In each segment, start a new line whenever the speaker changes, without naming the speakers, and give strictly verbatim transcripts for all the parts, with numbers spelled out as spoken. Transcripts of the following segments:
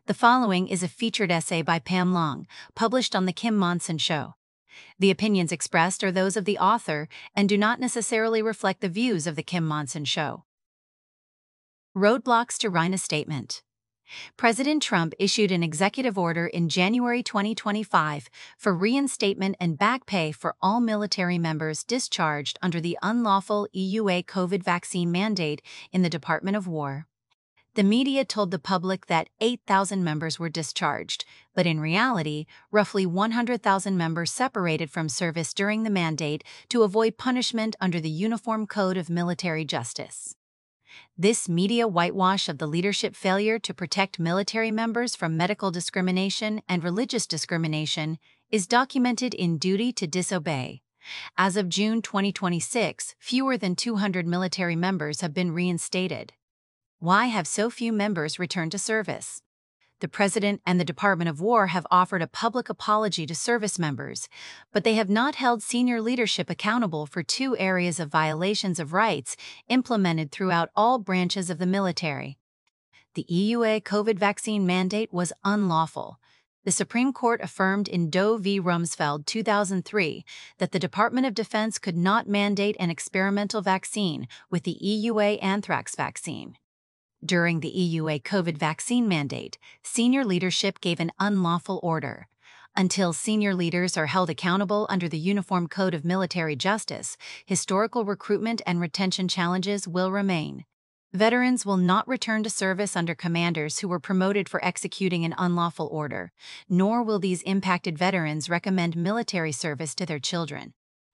The following is a featured essay by Pam Long, published on The Kim Monson Show. The opinions expressed are those of the author and do not necessarily reflect the views of The Kim Monson Show. Roadblocks to Rhina Statement. President Trump issued an executive order in January twenty twenty-five for reinstatement and back pay for all military members discharged under the unlawful E U A COVID vaccine mandate in the Department of War. The media told the public that eight thousand members were discharged, but in reality, roughly one hundred thousand members separated from service during the mandate to avoid punishment under the Uniform Code of Military Justice. This media whitewash of the leadership failure to protect military members from medical discrimination and religious discrimination is documented in Duty to Disobey. As of June twenty twenty-six, fewer than two hundred military members have been reinstated. Why have so few members returned to service? The President and the Department of War have offered a public apology to service members, but they have not held senior leadership accountable for two areas of violations of rights implemented throughout all branches of the military. The E U A COVID vaccine mandate was unlawful. The Supreme Court affirmed in Doe v. Rumsfeld two thousand three that the Department of Defense could not mandate an experimental vaccine with the E U A anthrax vaccine. During the E U A COVID vaccine mandate, senior leadership gave an unlawful order. Until senior leaders are held accountable under the Uniform Code of Military Justice, historical recruitment and retention challenges will remain. Veterans will not return to service under commanders who were promoted for executing an unlawful order, nor will these impacted veterans recommend military service to their children.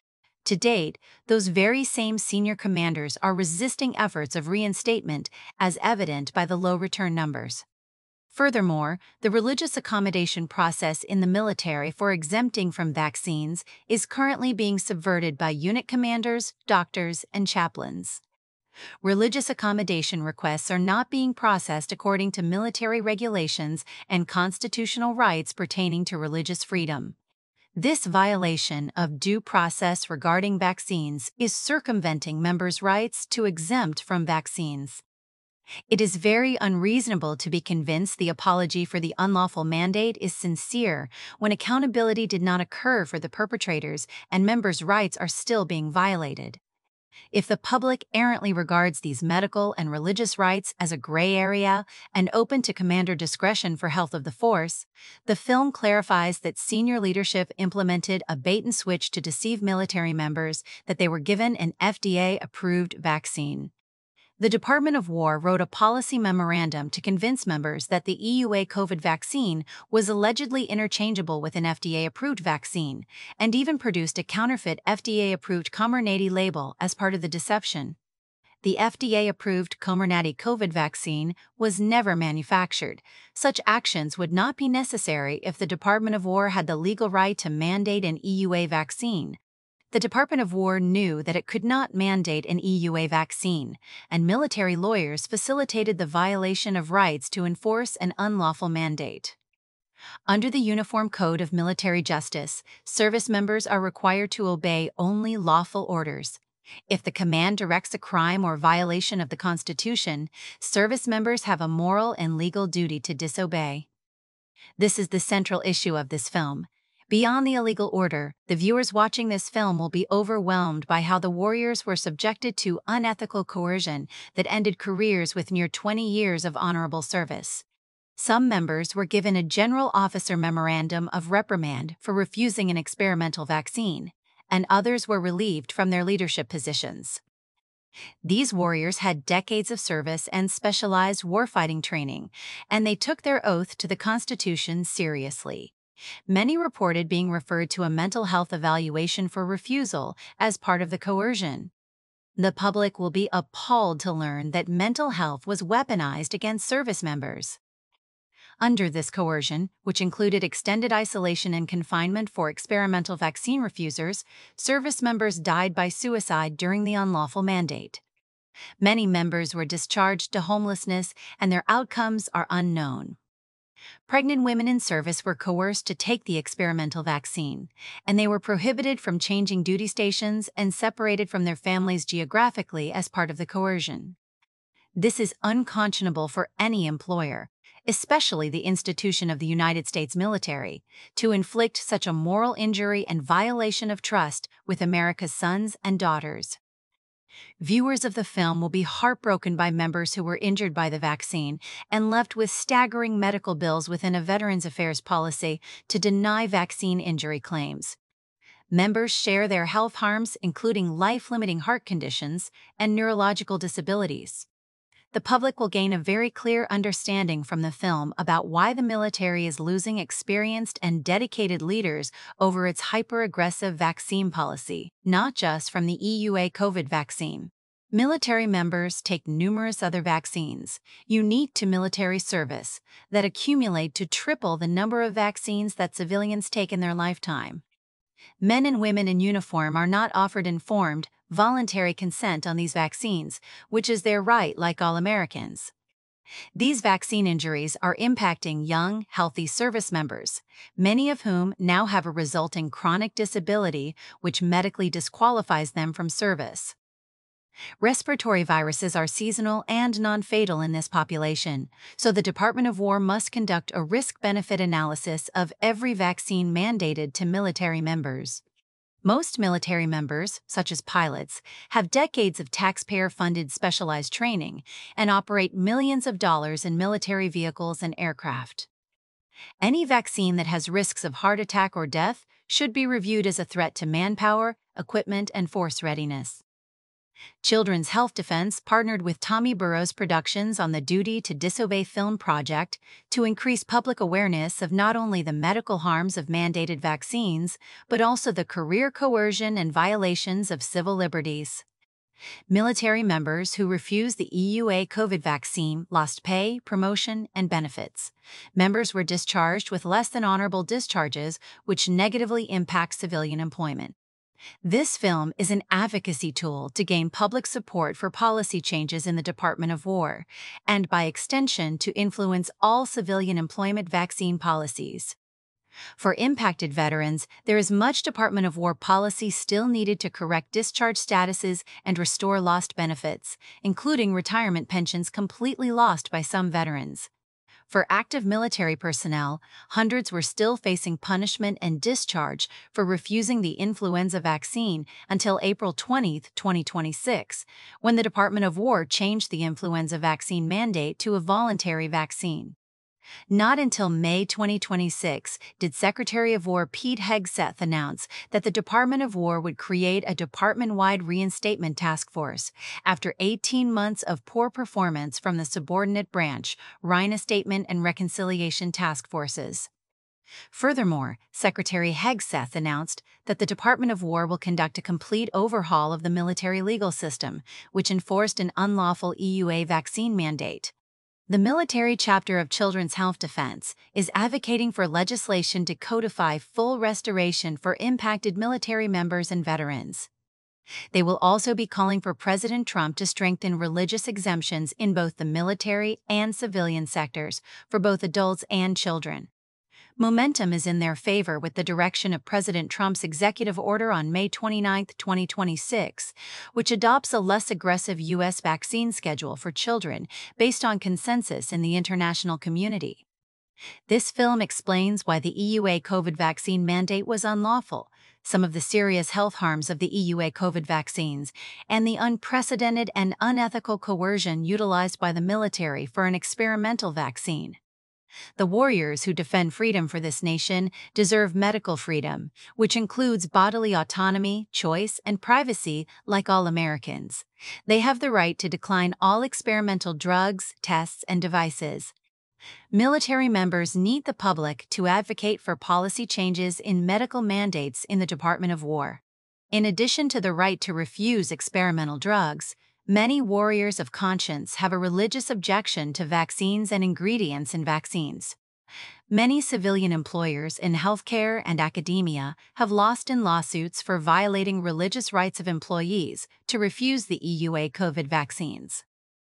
To date, those very same senior commanders are resisting efforts of reinstatement, as evident by the low return numbers. Furthermore, the religious accommodation process in the military for exempting from vaccines is currently being subverted by unit commanders, doctors, and chaplains. Religious accommodation requests are not being processed according to military regulations and constitutional rights pertaining to religious freedom. This violation of due process regarding vaccines is circumventing members' rights to exempt from vaccines. It is very unreasonable to be convinced the apology for the unlawful mandate is sincere when accountability did not occur for the perpetrators and members' rights are still being violated. If the public errantly regards these medical and religious rights as a gray area and open to commander discretion for health of the force, the film clarifies that senior leadership implemented a bait-and-switch to deceive military members that they were given an F D A-approved vaccine. The Department of War wrote a policy memorandum to convince members that the E U A COVID vaccine was allegedly interchangeable with an F D A-approved vaccine, and even produced a counterfeit F D A-approved Comirnaty label as part of the deception. The F D A-approved Comirnaty COVID vaccine was never manufactured. Such actions would not be necessary if the Department of War had the legal right to mandate an E U A vaccine. The Department of War knew that it could not mandate an E U A vaccine, and military lawyers facilitated the violation of rights to enforce an unlawful mandate. Under the Uniform Code of Military Justice, service members are required to obey only lawful orders. If the command directs a crime or violation of the Constitution, service members have a moral and legal duty to disobey. This is the central issue of this film. Beyond the illegal order, the viewers watching this film will be overwhelmed by how the warriors were subjected to unethical coercion that ended careers with near twenty years of honorable service. Some members were given a general officer memorandum of reprimand for refusing an experimental vaccine, and others were relieved from their leadership positions. These warriors had decades of service and specialized warfighting training, and they took their oath to the Constitution seriously. Many reported being referred to a mental health evaluation for refusal as part of the coercion. The public will be appalled to learn that mental health was weaponized against service members. Under this coercion, which included extended isolation and confinement for experimental vaccine refusers, service members died by suicide during the unlawful mandate. Many members were discharged to homelessness, and their outcomes are unknown. Pregnant women in service were coerced to take the experimental vaccine, and they were prohibited from changing duty stations and separated from their families geographically as part of the coercion. This is unconscionable for any employer, especially the institution of the United States military, to inflict such a moral injury and violation of trust with America's sons and daughters. Viewers of the film will be heartbroken by members who were injured by the vaccine and left with staggering medical bills within a Veterans Affairs policy to deny vaccine injury claims. Members share their health harms, including life-limiting heart conditions and neurological disabilities. The public will gain a very clear understanding from the film about why the military is losing experienced and dedicated leaders over its hyper-aggressive vaccine policy, not just from the E U A COVID vaccine. Military members take numerous other vaccines, unique to military service, that accumulate to triple the number of vaccines that civilians take in their lifetime. Men and women in uniform are not offered informed, voluntary consent on these vaccines, which is their right like all Americans. These vaccine injuries are impacting young, healthy service members, many of whom now have a resulting chronic disability which medically disqualifies them from service. Respiratory viruses are seasonal and non-fatal in this population, so the Department of War must conduct a risk-benefit analysis of every vaccine mandated to military members. Most military members, such as pilots, have decades of taxpayer-funded specialized training and operate millions of dollars in military vehicles and aircraft. Any vaccine that has risks of heart attack or death should be reviewed as a threat to manpower, equipment, and force readiness. Children's Health Defense partnered with Tommy Burrows Productions on the Duty to Disobey film project to increase public awareness of not only the medical harms of mandated vaccines, but also the career coercion and violations of civil liberties. Military members who refused the E U A COVID vaccine lost pay, promotion, and benefits. Members were discharged with less than honorable discharges, which negatively impacts civilian employment. This film is an advocacy tool to gain public support for policy changes in the Department of War, and by extension to influence all civilian employment vaccine policies. For impacted veterans, there is much Department of War policy still needed to correct discharge statuses and restore lost benefits, including retirement pensions completely lost by some veterans. For active military personnel, hundreds were still facing punishment and discharge for refusing the influenza vaccine until April twentieth, twenty twenty-six, when the Department of War changed the influenza vaccine mandate to a voluntary vaccine. Not until May twenty twenty-six did Secretary of War Pete Hegseth announce that the Department of War would create a department-wide reinstatement task force after eighteen months of poor performance from the subordinate branch, Reinstatement and Reconciliation Task Forces. Furthermore, Secretary Hegseth announced that the Department of War will conduct a complete overhaul of the military legal system, which enforced an unlawful E U A vaccine mandate. The military chapter of Children's Health Defense is advocating for legislation to codify full restoration for impacted military members and veterans. They will also be calling for President Trump to strengthen religious exemptions in both the military and civilian sectors for both adults and children. Momentum is in their favor with the direction of President Trump's executive order on May twenty-ninth, twenty twenty-six, which adopts a less aggressive U S vaccine schedule for children based on consensus in the international community. This film explains why the E U A COVID vaccine mandate was unlawful, some of the serious health harms of the E U A COVID vaccines, and the unprecedented and unethical coercion utilized by the military for an experimental vaccine. The warriors who defend freedom for this nation deserve medical freedom, which includes bodily autonomy, choice, and privacy like all Americans. They have the right to decline all experimental drugs, tests, and devices. Military members need the public to advocate for policy changes in medical mandates in the Department of War. In addition to the right to refuse experimental drugs, many warriors of conscience have a religious objection to vaccines and ingredients in vaccines. Many civilian employers in healthcare and academia have lost in lawsuits for violating religious rights of employees to refuse the E U A COVID vaccines.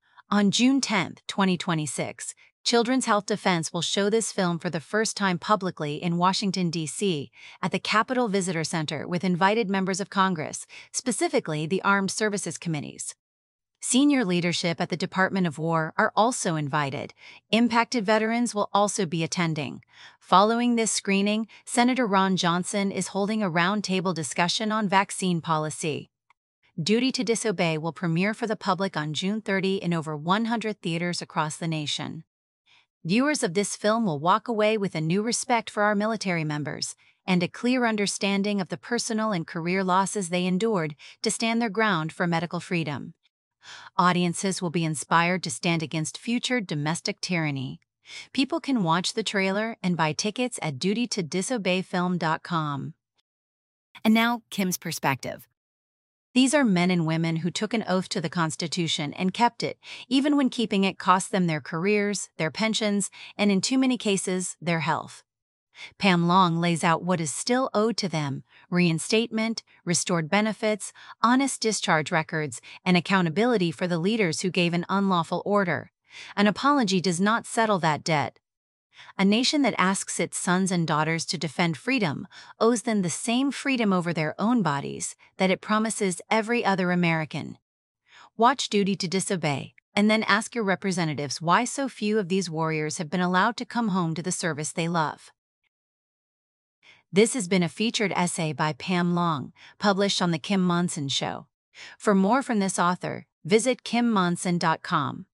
On June tenth, twenty twenty-six, Children's Health Defense will show this film for the first time publicly in Washington, D C, at the Capitol Visitor Center with invited members of Congress, specifically the Armed Services Committees. Senior leadership at the Department of War are also invited. Impacted veterans will also be attending. Following this screening, Senator Ron Johnson is holding a roundtable discussion on vaccine policy. Duty to Disobey will premiere for the public on June thirtieth in over one hundred theaters across the nation. Viewers of this film will walk away with a new respect for our military members and a clear understanding of the personal and career losses they endured to stand their ground for medical freedom. Audiences will be inspired to stand against future domestic tyranny. People can watch the trailer and buy tickets at duty to disobey film dot com. And now, Kim's perspective. These are men and women who took an oath to the Constitution and kept it, even when keeping it cost them their careers, their pensions, and in too many cases, their health. Pam Long lays out what is still owed to them: reinstatement, restored benefits, honest discharge records, and accountability for the leaders who gave an unlawful order. An apology does not settle that debt. A nation that asks its sons and daughters to defend freedom owes them the same freedom over their own bodies that it promises every other American. Watch Duty to Disobey, and then ask your representatives why so few of these warriors have been allowed to come home to the service they love. This has been a featured essay by Pam Long, published on The Kim Monson Show. For more from this author, visit kim monson dot com.